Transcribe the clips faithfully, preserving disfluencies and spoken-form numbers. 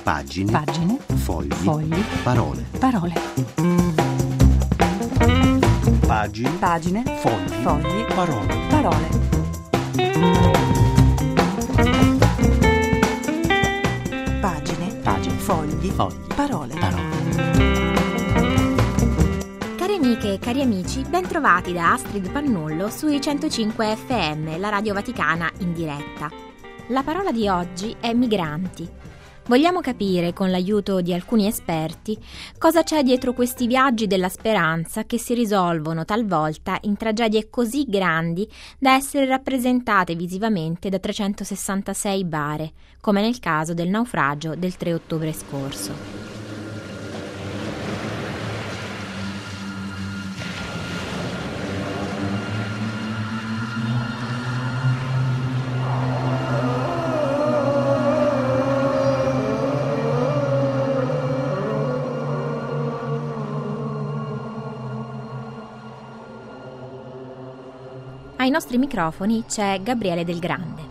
Pagine. Pagine. Fogli. Fogli. Parole. Parole. Pagine. Pagine. Fogli. Fogli. Parole. Parole. Pagine. Pagine. Fogli. Fogli. Parole. Parole. Cari amiche e cari amici, ben trovati da Astrid Pannullo sui centocinque F M, la Radio Vaticana in diretta. La parola di oggi è migranti. Vogliamo capire, con l'aiuto di alcuni esperti, cosa c'è dietro questi viaggi della speranza che si risolvono talvolta in tragedie così grandi da essere rappresentate visivamente da trecentosessantasei bare, come nel caso del naufragio del tre ottobre scorso. Ai nostri microfoni c'è Gabriele Del Grande.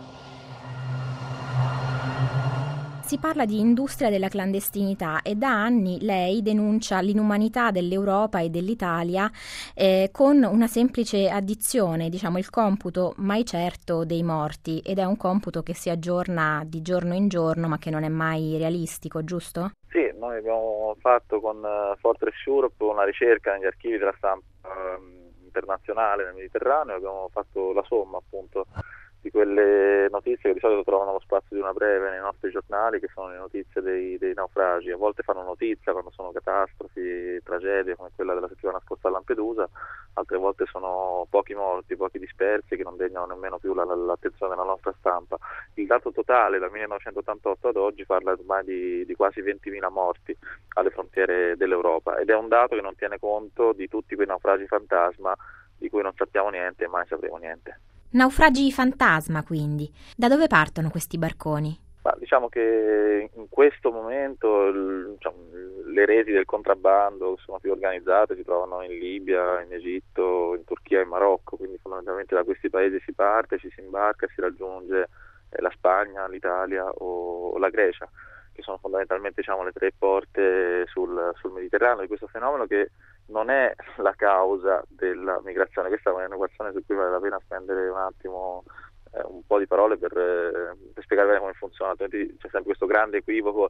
Si parla di industria della clandestinità e da anni lei denuncia l'inumanità dell'Europa e dell'Italia eh, con una semplice addizione, diciamo il computo mai certo dei morti, ed è un computo che si aggiorna di giorno in giorno ma che non è mai realistico, giusto? Sì, noi abbiamo fatto con uh, Fortress Europe una ricerca negli archivi della stampa uh, internazionale nel Mediterraneo, abbiamo fatto la somma appunto di quelle notizie che di solito trovano lo spazio di una breve nei nostri giornali, che sono le notizie dei, dei naufragi. A volte fanno notizia quando sono catastrofi, tragedie come quella della settimana scorsa a Lampedusa, altre volte sono pochi morti, pochi dispersi che non degnano nemmeno più la, la, l'attenzione della nostra stampa. Il dato totale dal millenovecentottantotto ad oggi parla ormai di, di quasi ventimila morti alle frontiere dell'Europa, ed è un dato che non tiene conto di tutti quei naufragi fantasma di cui non sappiamo niente e mai sapremo niente. Naufragi fantasma, quindi. Da dove partono questi barconi? Ma diciamo che in questo momento il, diciamo, le reti del contrabbando sono più organizzate, si trovano in Libia, in Egitto, in Turchia e in Marocco, quindi fondamentalmente da questi paesi si parte, ci si imbarca e si raggiunge eh, la Spagna, l'Italia o, o la Grecia, che sono fondamentalmente diciamo, le tre porte sul, sul Mediterraneo di questo fenomeno, che non è la causa della migrazione. Questa è un'equazione su cui vale la pena spendere un attimo eh, un po' di parole per, eh, per spiegare bene come funziona, altrimenti c'è sempre questo grande equivoco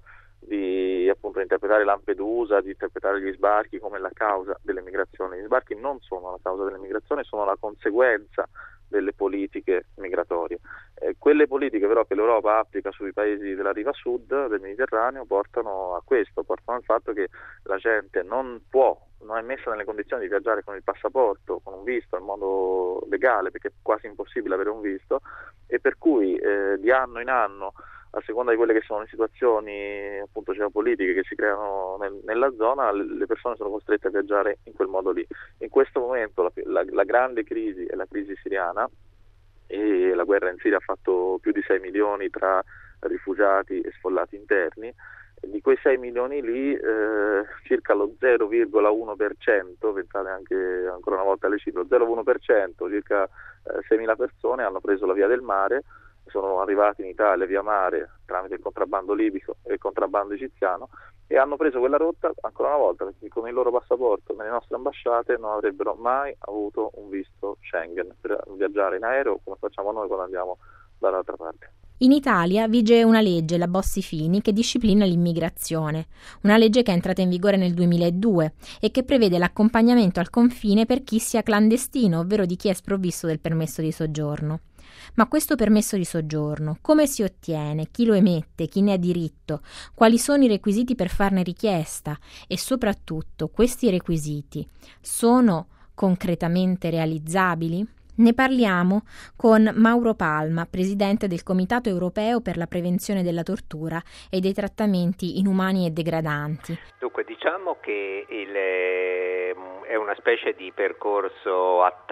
di appunto interpretare Lampedusa, di interpretare gli sbarchi come la causa delle migrazioni. Gli sbarchi non sono la causa delle migrazioni, sono la conseguenza delle politiche migratorie. Eh, quelle politiche però che l'Europa applica sui paesi della riva sud del Mediterraneo portano a questo, portano al fatto che la gente non può, non è messa nelle condizioni di viaggiare con il passaporto, con un visto in modo legale, perché è quasi impossibile avere un visto, e per cui eh, di anno in anno, a seconda di quelle che sono le situazioni appunto geopolitiche che si creano nel, nella zona, le persone sono costrette a viaggiare in quel modo lì. In questo momento la, la, la grande crisi è la crisi siriana, e la guerra in Siria ha fatto più di sei milioni tra rifugiati e sfollati interni. Di quei sei milioni lì eh, circa lo zero virgola uno per cento, pensate anche ancora una volta alle cifre, lo zero virgola uno per cento, circa eh, seimila persone hanno preso la via del mare, sono arrivati in Italia via mare tramite il contrabbando libico e il contrabbando egiziano, e hanno preso quella rotta ancora una volta perché con il loro passaporto nelle nostre ambasciate non avrebbero mai avuto un visto Schengen per viaggiare in aereo come facciamo noi quando andiamo dall'altra parte. In Italia vige una legge, la Bossi-Fini, che disciplina l'immigrazione, una legge che è entrata in vigore nel duemiladue e che prevede l'accompagnamento al confine per chi sia clandestino, ovvero di chi è sprovvisto del permesso di soggiorno. Ma questo permesso di soggiorno, come si ottiene, chi lo emette, chi ne ha diritto, quali sono i requisiti per farne richiesta e soprattutto questi requisiti sono concretamente realizzabili? Ne parliamo con Mauro Palma, presidente del Comitato Europeo per la Prevenzione della Tortura e dei Trattamenti Inumani e Degradanti. Dunque, diciamo che il, è una specie di percorso a tappe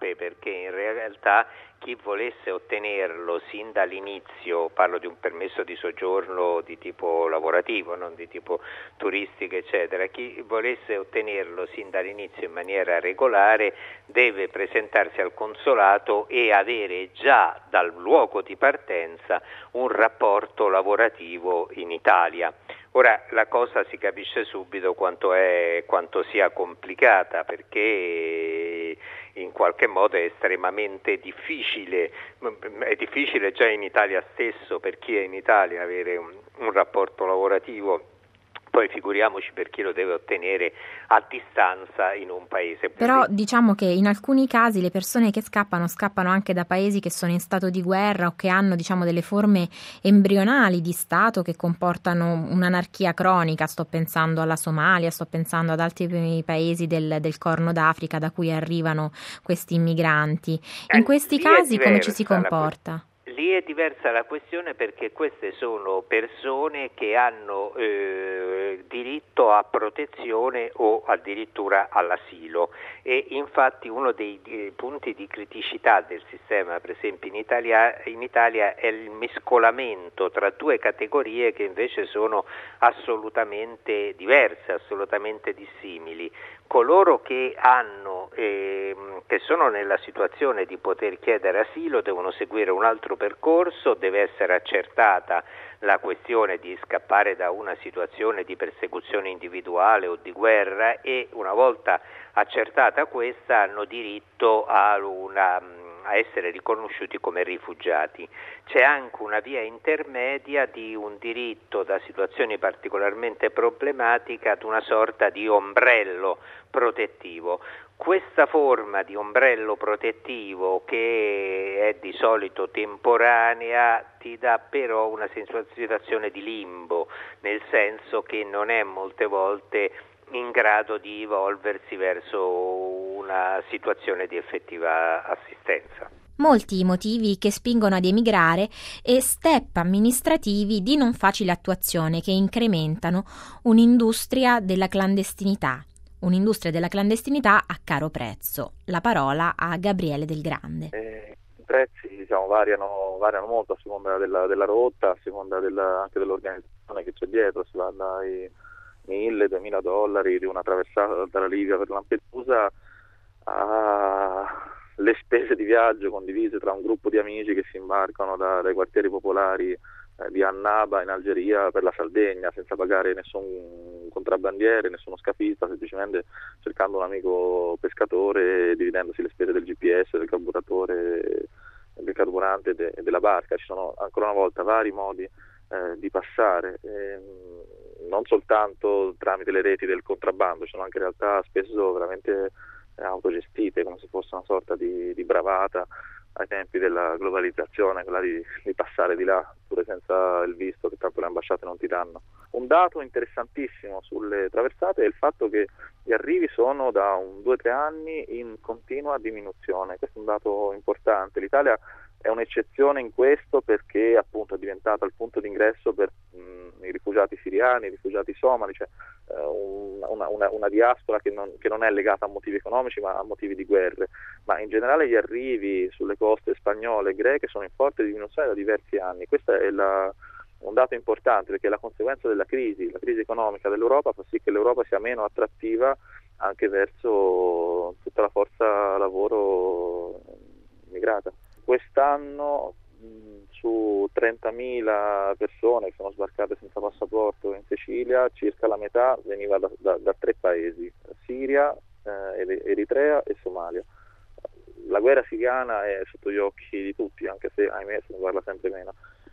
tappe, perché in realtà chi volesse ottenerlo sin dall'inizio, parlo di un permesso di soggiorno di tipo lavorativo, non di tipo turistico eccetera, chi volesse ottenerlo sin dall'inizio in maniera regolare deve presentarsi al consolato e avere già dal luogo di partenza un rapporto lavorativo in Italia. Ora la cosa si capisce subito quanto è quanto sia complicata, perché in qualche modo è estremamente difficile, è difficile già in Italia stesso per chi è in Italia avere un, un rapporto lavorativo, poi figuriamoci per chi lo deve ottenere a distanza in un paese. Però diciamo che in alcuni casi le persone che scappano scappano anche da paesi che sono in stato di guerra o che hanno, diciamo, delle forme embrionali di stato che comportano un'anarchia cronica. Sto pensando alla Somalia, sto pensando ad altri paesi del, del Corno d'Africa da cui arrivano questi immigranti. In eh, questi casi come ci si comporta? Lì è diversa la questione, perché queste sono persone che hanno eh, diritto a protezione o addirittura all'asilo, e infatti uno dei, dei punti di criticità del sistema, per esempio in Italia, in Italia è il mescolamento tra due categorie che invece sono assolutamente diverse, assolutamente dissimili. Coloro che hanno eh, che sono nella situazione di poter chiedere asilo devono seguire un altro percorso, deve essere accertata la questione di scappare da una situazione di persecuzione individuale o di guerra, e una volta accertata questa hanno diritto a una a essere riconosciuti come rifugiati. C'è anche una via intermedia di un diritto da situazioni particolarmente problematiche ad una sorta di ombrello protettivo. Questa forma di ombrello protettivo, che è di solito temporanea, ti dà però una situazione di limbo, nel senso che non è molte volte in grado di evolversi verso una situazione di effettiva assistenza. Molti i motivi che spingono ad emigrare e step amministrativi di non facile attuazione che incrementano un'industria della clandestinità, un'industria della clandestinità a caro prezzo. La parola a Gabriele Del Grande. Eh, I prezzi diciamo, variano, variano molto a seconda della, della rotta, a seconda della, anche dell'organizzazione che c'è dietro. Si va dai mille, duemila dollari di una traversata dalla Libia per Lampedusa alle spese di viaggio condivise tra un gruppo di amici che si imbarcano da, dai quartieri popolari eh, di Annaba in Algeria per la Sardegna, senza pagare nessun contrabbandiere, nessuno scafista, semplicemente cercando un amico pescatore e dividendosi le spese del G P S, del carburatore, del carburante e de, della barca. Ci sono ancora una volta vari modi eh, di passare, eh, non soltanto tramite le reti del contrabbando, ci sono anche realtà spesso veramente autogestite, come se fosse una sorta di, di bravata ai tempi della globalizzazione, quella di, di passare di là pure senza il visto che tanto le ambasciate non ti danno. Un dato interessantissimo sulle traversate è il fatto che gli arrivi sono da un due o tre anni in continua diminuzione. Questo è un dato importante. L'Italia è un'eccezione in questo, perché appunto è diventata il punto d'ingresso per mh, i rifugiati siriani, i rifugiati somali, cioè eh, una, una, una diaspora che non, che non è legata a motivi economici ma a motivi di guerre. Ma in generale gli arrivi sulle coste spagnole e greche sono in forte diminuzione da diversi anni. Questo è la, un dato importante, perché è la conseguenza della crisi, la crisi economica dell'Europa fa sì che l'Europa sia meno attrattiva anche verso tutta la forza lavoro migrata. Quest'anno mh, su trentamila persone che sono sbarcate senza passaporto in Sicilia, circa la metà veniva da, da, da tre paesi: Siria, eh, Eritrea e Somalia. La guerra siriana è sotto gli occhi di tutti, anche se ahimè se ne parla sempre meno.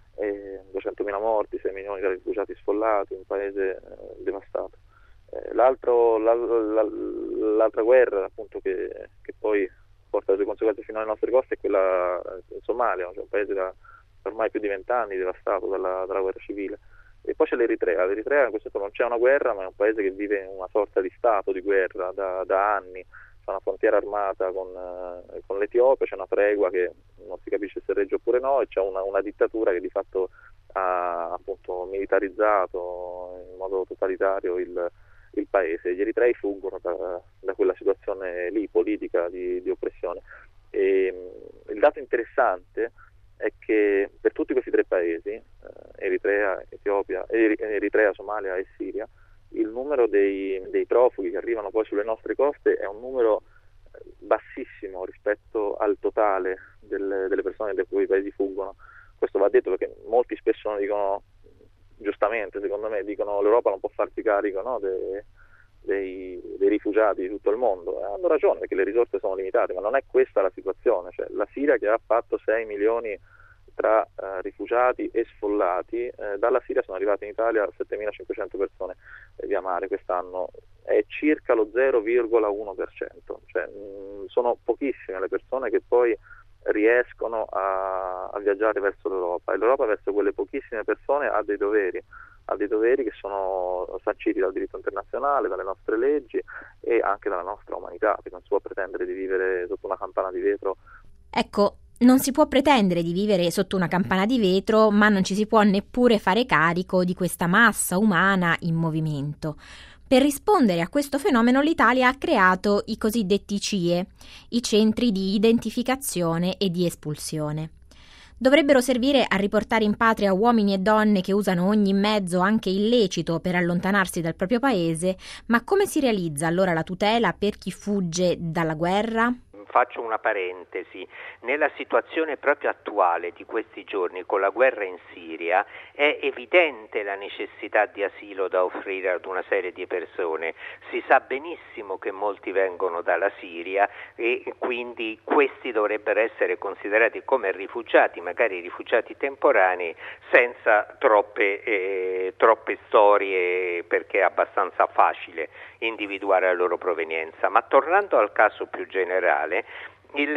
E duecentomila morti, sei milioni di rifugiati sfollati, un paese eh, devastato. Eh, l'altro, la, la, l'altra guerra appunto che, che poi porta le sue conseguenze fino alle nostre coste è quella in Somalia, cioè un paese da ormai più di vent'anni devastato dalla, dalla guerra civile. E poi c'è l'Eritrea. L'Eritrea in questo momento non c'è una guerra, ma è un paese che vive in una sorta di stato di guerra da, da anni. C'è una frontiera armata con, eh, con l'Etiopia, c'è una tregua che non si capisce se regge oppure no, e c'è una, una dittatura che di fatto ha appunto militarizzato in modo totalitario il il paese. Gli eritrei fuggono da, da quella situazione lì politica di, di oppressione. E, il dato interessante è che per tutti questi tre paesi, eh, Eritrea, Etiopia, Eritrea, Somalia e Siria, il numero dei, dei profughi che arrivano poi sulle nostre coste è un numero bassissimo rispetto al totale del, delle persone da cui i paesi fuggono. Questo va detto perché molti spesso non dicono, giustamente secondo me, dicono l'Europa non può farsi carico, no, de, dei, dei rifugiati di tutto il mondo. E hanno ragione, perché le risorse sono limitate, ma non è questa la situazione. Cioè, la Siria, che ha fatto sei milioni tra eh, rifugiati e sfollati, eh, dalla Siria sono arrivate in Italia settemilacinquecento persone eh, via mare quest'anno, è circa lo zero virgola uno per cento, cioè mh, sono pochissime le persone che poi riescono a, a viaggiare verso l'Europa, e l'Europa verso quelle pochissime persone ha dei doveri, ha dei doveri che sono sanciti dal diritto internazionale, dalle nostre leggi e anche dalla nostra umanità, perché non si può pretendere di vivere sotto una campana di vetro. Ecco, non si può pretendere di vivere sotto una campana di vetro, ma non ci si può neppure fare carico di questa massa umana in movimento. Per rispondere a questo fenomeno l'Italia ha creato i cosiddetti C I E, i centri di identificazione e di espulsione. Dovrebbero servire a riportare in patria uomini e donne che usano ogni mezzo, anche illecito, per allontanarsi dal proprio paese, ma come si realizza allora la tutela per chi fugge dalla guerra? Faccio una parentesi, nella situazione proprio attuale di questi giorni con la guerra in Siria è evidente la necessità di asilo da offrire ad una serie di persone. Si sa benissimo che molti vengono dalla Siria e quindi questi dovrebbero essere considerati come rifugiati, magari rifugiati temporanei, senza troppe, eh, troppe storie, perché è abbastanza facile individuare la loro provenienza. Ma tornando al caso più generale, Il,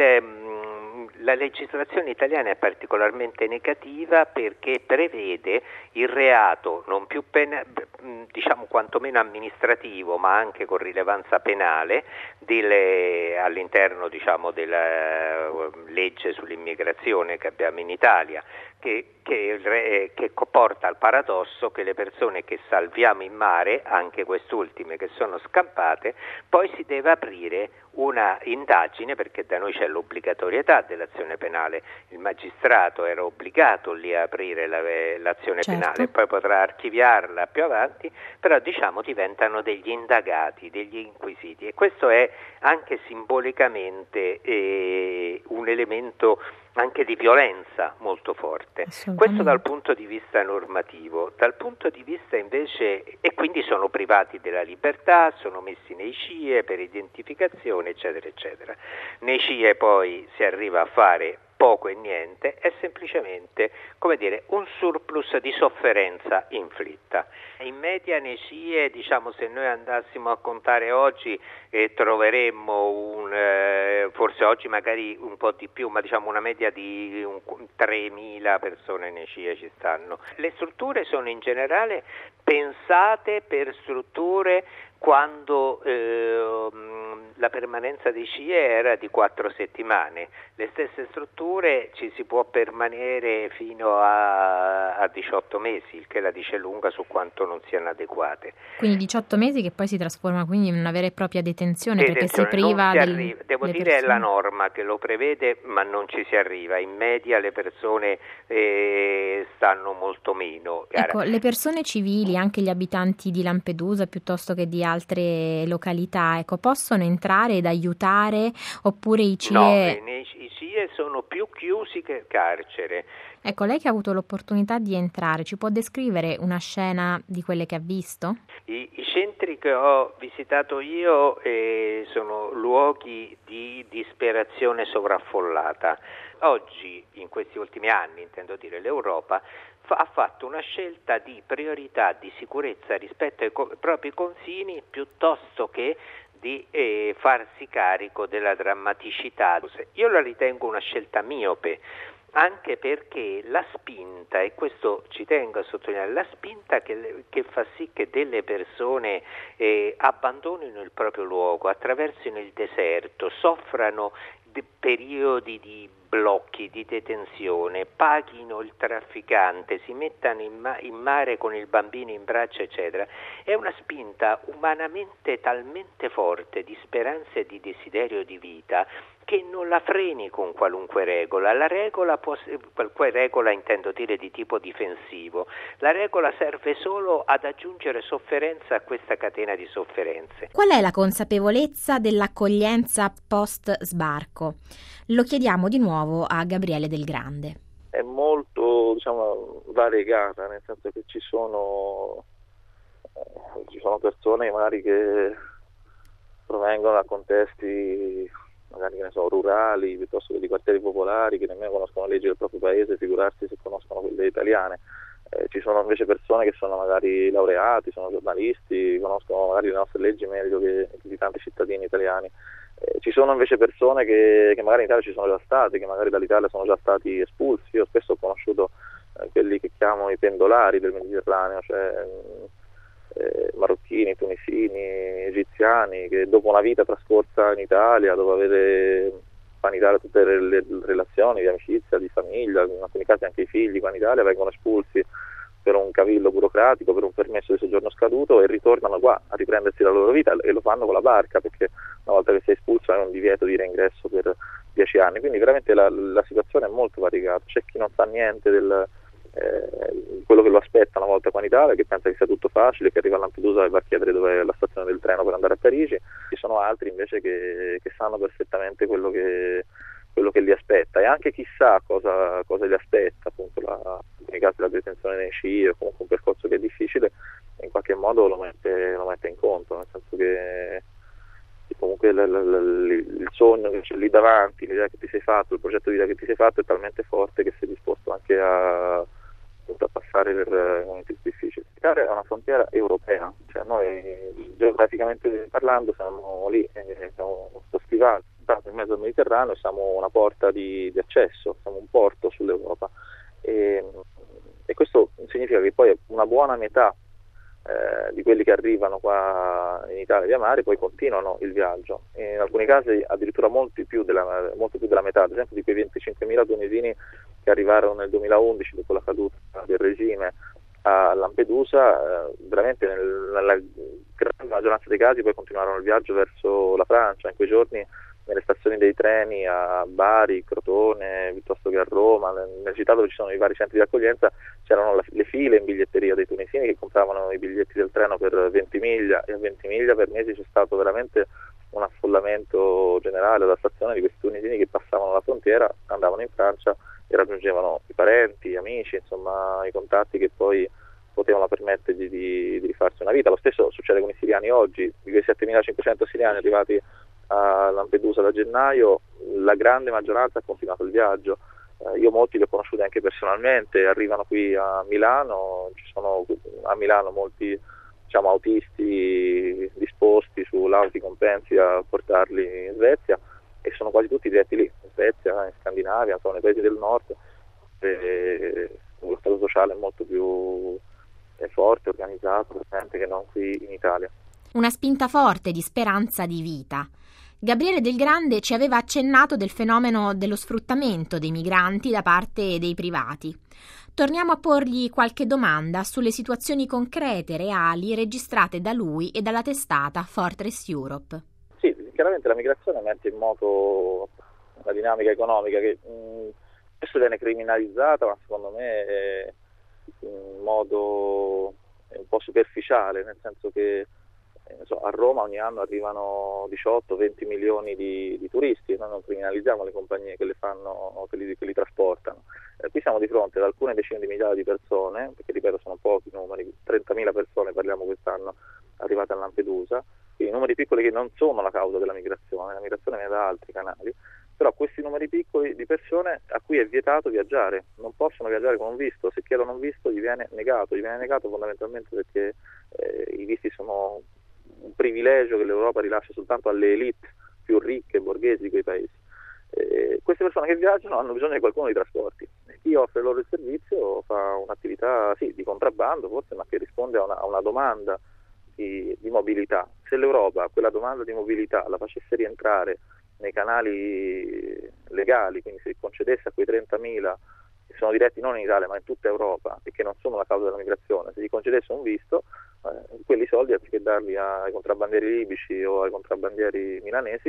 la legislazione italiana è particolarmente negativa perché prevede il reato non più pena, diciamo quantomeno amministrativo, ma anche con rilevanza penale delle, all'interno diciamo della legge sull'immigrazione che abbiamo in Italia, che, che, che porta al paradosso che le persone che salviamo in mare, anche quest'ultime che sono scampate, poi si deve aprire una indagine, perché da noi c'è l'obbligatorietà dell'azione penale, il magistrato era obbligato lì a aprire la, l'azione certo. penale, poi potrà archiviarla più avanti, però diciamo diventano degli indagati, degli inquisiti, e questo è anche simbolicamente eh, un elemento anche di violenza molto forte. Questo dal punto di vista normativo. Dal punto di vista invece, e quindi sono privati della libertà, sono messi nei C I E per identificazione, eccetera, eccetera. Nei C I E poi si arriva a fare poco e niente, è semplicemente, come dire, un surplus di sofferenza inflitta. In media nei C I E, diciamo, se noi andassimo a contare oggi, eh, troveremmo un, eh, forse oggi magari un po' di più, ma diciamo una media di un, tremila persone nei C I E ci stanno. Le strutture sono in generale pensate per strutture quando eh, la permanenza dei C I E era di quattro settimane. Le stesse strutture ci si può permanere fino a, a diciotto mesi, il che la dice lunga su quanto non siano adeguate. Quindi diciotto mesi che poi si trasforma quindi in una vera e propria detenzione, detenzione perché si priva si del, arriva. Devo dire persone. È la norma che lo prevede, ma non ci si arriva. In media le persone eh, stanno molto meno. Ecco, le persone civili, anche gli abitanti di Lampedusa piuttosto che di altre località, ecco, possono entrare ed aiutare, oppure i C I E? No, i C I E sono più chiusi che il carcere. Ecco, lei che ha avuto l'opportunità di entrare, ci può descrivere una scena di quelle che ha visto? I, i centri che ho visitato io eh, sono luoghi di disperazione sovraffollata. Oggi, in questi ultimi anni, intendo dire, l'Europa fa, ha fatto una scelta di priorità di sicurezza rispetto ai co- propri confini piuttosto che di eh, farsi carico della drammaticità. Io la ritengo una scelta miope, anche perché la spinta, e questo ci tengo a sottolineare, la spinta che, che fa sì che delle persone eh, abbandonino il proprio luogo, attraversino il deserto, soffrano di periodi di blocchi, di detenzione, paghino il trafficante, si mettano in, ma- in mare con il bambino in braccio, eccetera, è una spinta umanamente talmente forte di speranza e di desiderio di vita che non la freni con qualunque regola. La regola, può, qualunque regola intendo dire di tipo difensivo, la regola serve solo ad aggiungere sofferenza a questa catena di sofferenze. Qual è la consapevolezza dell'accoglienza post sbarco? Lo chiediamo di nuovo a Gabriele Del Grande. È molto, diciamo, variegata, nel senso che ci sono eh, ci sono persone magari che provengono da contesti magari, che ne so, rurali, piuttosto che di quartieri popolari, che nemmeno conoscono le leggi del proprio paese, figurarsi se conoscono quelle italiane. Eh, ci sono invece persone che sono magari laureati, sono giornalisti, conoscono magari le nostre leggi meglio che di tanti cittadini italiani. Eh, ci sono invece persone che, che magari in Italia ci sono già state, che magari dall'Italia sono già stati espulsi. Io spesso ho conosciuto eh, quelli che chiamo i pendolari del Mediterraneo, cioè eh, marocchini, tunisini, egiziani, che dopo una vita trascorsa in Italia, dopo avere in Italia tutte le, le relazioni di amicizia, di famiglia, in alcuni casi anche i figli qua in Italia, vengono espulsi per un cavillo burocratico, per un permesso di soggiorno scaduto, e ritornano qua a riprendersi la loro vita, e lo fanno con la barca, perché una volta che sei espulso hai un divieto di reingresso per dieci anni. Quindi veramente la, la situazione è molto variegata. C'è chi non sa niente del eh, quello che lo aspetta una volta qua in Italia, che pensa che sia tutto facile, che arriva a Lampedusa e va a chiedere dove è la stazione del treno per andare a Parigi. Ci sono altri invece che, che sanno perfettamente quello che quello che li aspetta, e anche chissà cosa, cosa li aspetta, appunto la, nei casi della detenzione nei C I o comunque un percorso che è difficile, in qualche modo lo mette, lo mette in conto, nel senso che, che comunque l, l, l, il sogno che c'è lì davanti, l'idea che ti sei fatto, il progetto di vita che ti sei fatto è talmente forte che sei disposto anche a, a passare per momenti difficili. L'Italia è una frontiera europea, cioè noi geograficamente parlando siamo lì, eh, siamo spostivati in mezzo al Mediterraneo, siamo una porta di, di accesso, siamo un porto sull'Europa, e, e questo significa che poi una buona metà eh, di quelli che arrivano qua in Italia via mare poi continuano il viaggio, e in alcuni casi addirittura molti più della, molto più della metà, ad esempio di quei venticinquemila tunisini che arrivarono nel duemilaundici dopo la caduta del regime a Lampedusa, eh, veramente nel, nella grande maggioranza dei casi poi continuarono il viaggio verso la Francia. In quei giorni nelle stazioni dei treni a Bari, Crotone, piuttosto che a Roma, nelle città dove ci sono i vari centri di accoglienza, c'erano la, le file in biglietteria dei tunisini che compravano i biglietti del treno per venti miglia, e a venti miglia per mesi c'è stato veramente un affollamento generale alla stazione di questi tunisini che passavano la frontiera, andavano in Francia e raggiungevano i parenti, gli amici, insomma i contatti che poi potevano permettergli di, di rifarsi una vita. Lo stesso succede con i siriani oggi. Di quei settemilacinquecento siriani arrivati a Lampedusa da gennaio, la grande maggioranza ha continuato il viaggio. Eh, io molti li ho conosciuti anche personalmente, arrivano qui a Milano, ci sono a Milano molti, diciamo, autisti disposti su lauti compensi a portarli in Svezia, e sono quasi tutti diretti lì, in Svezia, in Scandinavia, sono nei paesi del nord, e lo stato sociale è molto più è forte, organizzato, presente che non qui in Italia. Una spinta forte di speranza di vita. Gabriele Del Grande ci aveva accennato del fenomeno dello sfruttamento dei migranti da parte dei privati. Torniamo a porgli qualche domanda sulle situazioni concrete, reali, registrate da lui e dalla testata Fortress Europe. Sì, chiaramente la migrazione mette in moto una dinamica economica che mh, spesso viene criminalizzata, ma secondo me è in modo un po' superficiale, nel senso che So, a Roma ogni anno arrivano diciotto venti milioni di, di turisti. Noi non criminalizziamo le compagnie che le fanno, che li, che li trasportano. Eh, qui siamo di fronte ad alcune decine di migliaia di persone, perché ripeto sono pochi numeri, trentamila persone parliamo quest'anno arrivate a Lampedusa, quindi numeri piccoli che non sono la causa della migrazione, la migrazione viene da altri canali, però questi numeri piccoli di persone a cui è vietato viaggiare, non possono viaggiare con un visto, se chiedono un visto gli viene negato, gli viene negato fondamentalmente perché eh, i visti sono un privilegio che l'Europa rilascia soltanto alle elite più ricche e borghesi di quei paesi. Eh, queste persone che viaggiano hanno bisogno di qualcuno di trasporti. Chi offre loro il servizio fa un'attività sì, di contrabbando forse, ma che risponde a una, a una domanda di, di mobilità. Se l'Europa quella domanda di mobilità la facesse rientrare nei canali legali, quindi se concedesse a quei trentamila che sono diretti non in Italia ma in tutta Europa e che non sono la causa della migrazione, se gli concedesse un visto, eh, quelli soldi anziché darli ai contrabbandieri libici o ai contrabbandieri milanesi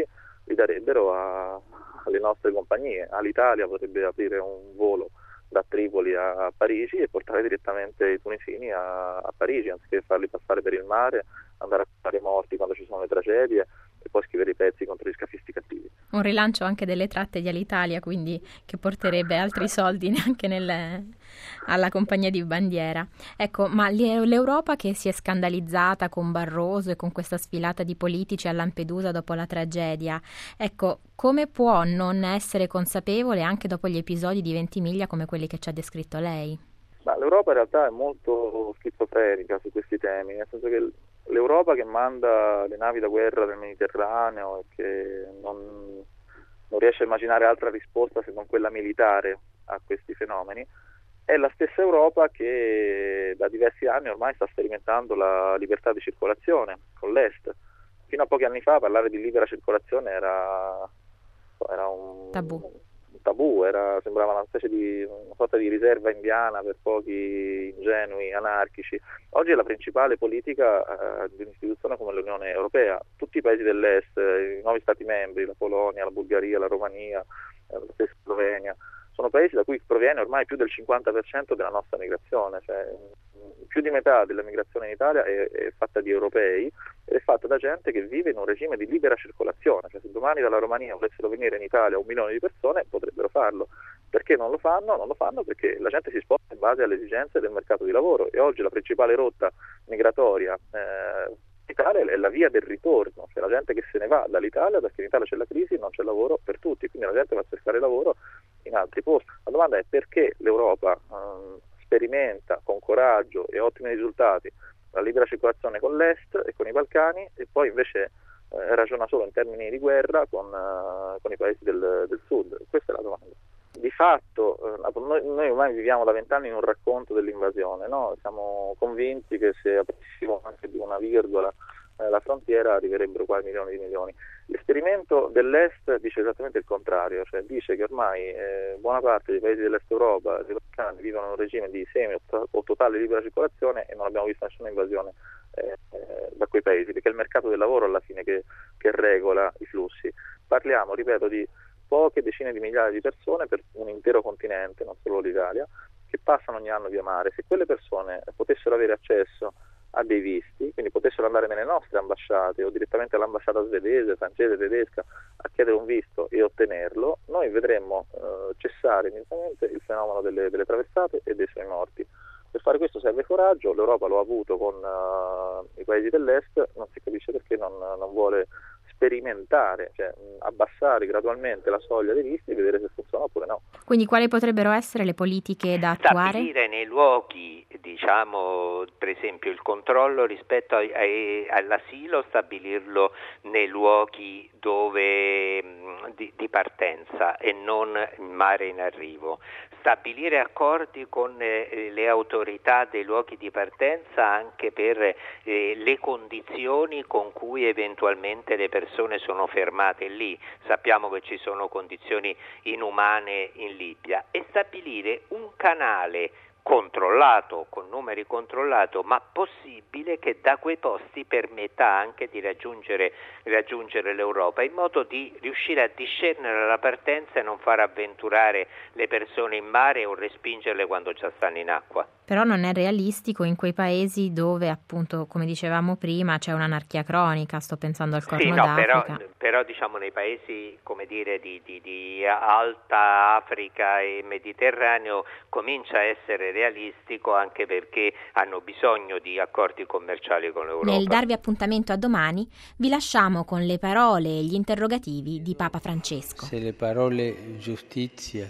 li darebbero a, alle nostre compagnie. All'Italia potrebbe aprire un volo da Tripoli a Parigi e portare direttamente i tunisini a, a Parigi, anziché farli passare per il mare, andare a fare morti quando ci sono le tragedie e poi scrivere i pezzi contro gli scafisti cattivi. Un rilancio anche delle tratte di Alitalia, quindi, che porterebbe altri soldi neanche nel, alla compagnia di bandiera. Ecco, ma l'Europa che si è scandalizzata con Barroso e con questa sfilata di politici a Lampedusa dopo la tragedia, ecco, come può non essere consapevole anche dopo gli episodi di Ventimiglia come quelli che ci ha descritto lei? Ma l'Europa in realtà è molto schizofrenica su questi temi, nel senso che l'Europa che manda le navi da guerra del Mediterraneo e che non, non riesce a immaginare altra risposta se non quella militare a questi fenomeni, è la stessa Europa che da diversi anni ormai sta sperimentando la libertà di circolazione con l'Est. Fino a pochi anni fa parlare di libera circolazione era, era un tabù. tabù, era, sembrava una specie di una sorta di riserva indiana per pochi ingenui, anarchici. Oggi è la principale politica eh, di un'istituzione come l'Unione Europea. Tutti i paesi dell'Est, i nuovi Stati membri, la Polonia, la Bulgaria, la Romania, eh, la stessa Slovenia, sono paesi da cui proviene ormai più del cinquanta per cento della nostra migrazione, cioè più di metà della migrazione in Italia è, è fatta di europei ed è fatta da gente che vive in un regime di libera circolazione, cioè se domani dalla Romania volessero venire in Italia un milione di persone potrebbero farlo. Perché non lo fanno? Non lo fanno perché la gente si sposta in base alle esigenze del mercato di lavoro e oggi la principale rotta migratoria eh, in Italia è la via del ritorno, cioè la gente che se ne va dall'Italia perché in Italia c'è la crisi e non c'è lavoro per tutti, quindi la gente va a cercare lavoro in altri posti. La domanda è perché l'Europa eh, sperimenta con coraggio e ottimi risultati la libera circolazione con l'Est e con i Balcani e poi invece eh, ragiona solo in termini di guerra con, uh, con i paesi del, del Sud. Questa è la domanda. Di fatto eh, noi, noi ormai viviamo da vent'anni in un racconto dell'invasione, no? Siamo convinti che se aprissimo anche di una virgola eh, la frontiera arriverebbero qua milioni di milioni. L'esperimento dell'Est dice esattamente il contrario, cioè dice che ormai eh, buona parte dei paesi dell'Est Europa, dei Balcani, vivono in un regime di semi o totale libera circolazione e non abbiamo visto nessuna invasione eh, eh, da quei paesi, perché è il mercato del lavoro alla fine che, che regola i flussi. Parliamo, ripeto, di poche decine di migliaia di persone per un intero continente, non solo l'Italia, che passano ogni anno via mare. Se quelle persone potessero avere accesso a dei visti, quindi potessero andare nelle nostre ambasciate o direttamente all'ambasciata svedese, francese, tedesca a chiedere un visto e ottenerlo, noi vedremmo eh, cessare immediatamente il fenomeno delle, delle traversate e dei suoi morti. Per fare questo serve coraggio, l'Europa lo ha avuto con uh, i paesi dell'Est, non si capisce perché non, non vuole sperimentare, cioè abbassare gradualmente la soglia dei visti e vedere se funziona oppure no. Quindi quali potrebbero essere le politiche da attuare? Stabilire nei luoghi, diciamo, per esempio il controllo rispetto ai, ai, all'asilo, stabilirlo nei luoghi dove di, di partenza e non in mare in arrivo. Stabilire accordi con eh, le autorità dei luoghi di partenza anche per eh, le condizioni con cui eventualmente le persone sono fermate lì. Sappiamo che ci sono condizioni inumane in Libia, e stabilire un canale controllato, con numeri controllato, ma possibile, che da quei posti permetta anche di raggiungere, raggiungere l'Europa, in modo di riuscire a discernere la partenza e non far avventurare le persone in mare o respingerle quando già stanno in acqua. Però non è realistico in quei paesi dove, appunto, come dicevamo prima, c'è un'anarchia cronica, sto pensando al Corno sì, no, d'Africa. Però, però diciamo nei paesi, come dire, di, di, di alta Africa e Mediterraneo comincia a essere realistico, anche perché hanno bisogno di accordi commerciali con l'Europa. Nel darvi appuntamento a domani, vi lasciamo con le parole e gli interrogativi di Papa Francesco. Se le parole giustizia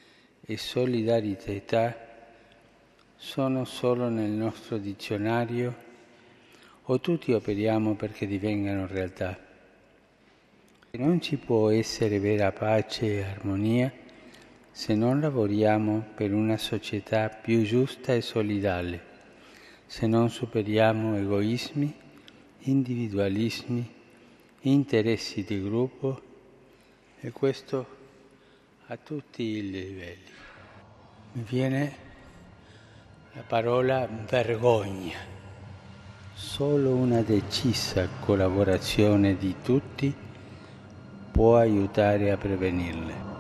e solidarietà sono solo nel nostro dizionario o tutti operiamo perché divengano realtà? Non ci può essere vera pace e armonia se non lavoriamo per una società più giusta e solidale, se non superiamo egoismi, individualismi, interessi di gruppo, e questo a tutti i livelli. Mi viene la parola vergogna. Solo una decisa collaborazione di tutti può aiutare a prevenirle.